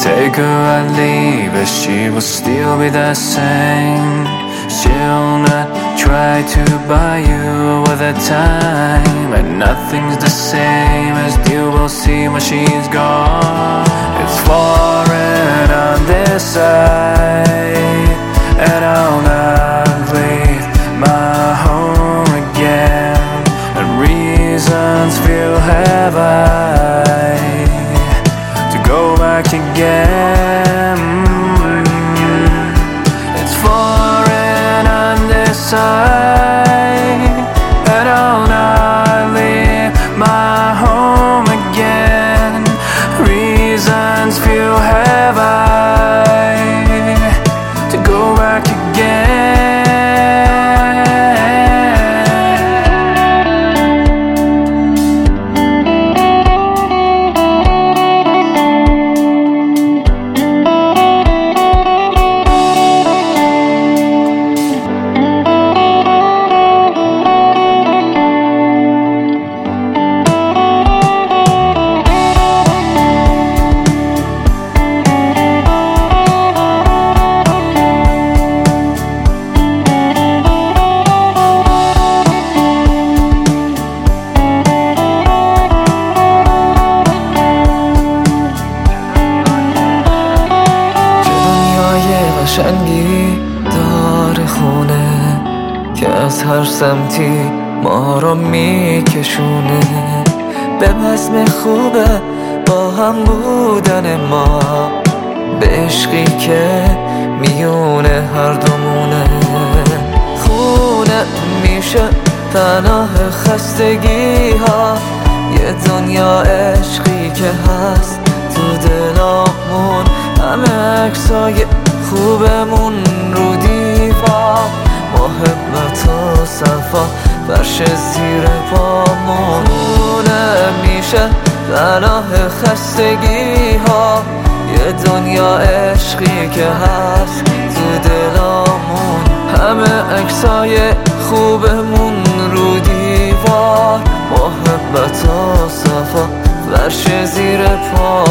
Take her and leave her, she will still be the same. She'll not try to buy you over the time, and nothing's the same as you will see when she's gone. It's foreign on this side, and I'll not leave my home again, and reasons few have I to go back again. It's foreign on this side, and I'll not leave my home again. Reasons few have I to go back again. قشنگی داره خونه که از هر سمتی ما رو میکشونه به بزم خوبه با هم بودن ما، به عشقی که میونه هر دومونه. خونه میشه پناه خستگی ها، یه دنیا عشقی که هست تو دلامون، همه عکسای خوبمون رو دیوار، محبت و صفا فرش زیر پامون. خونه میشه پناه خستگی ها، یه دنیا عشقی که هست تو دلامون، همه عکسای خوبمون رو دیوار، محبت و صفا فرش زیر پامون.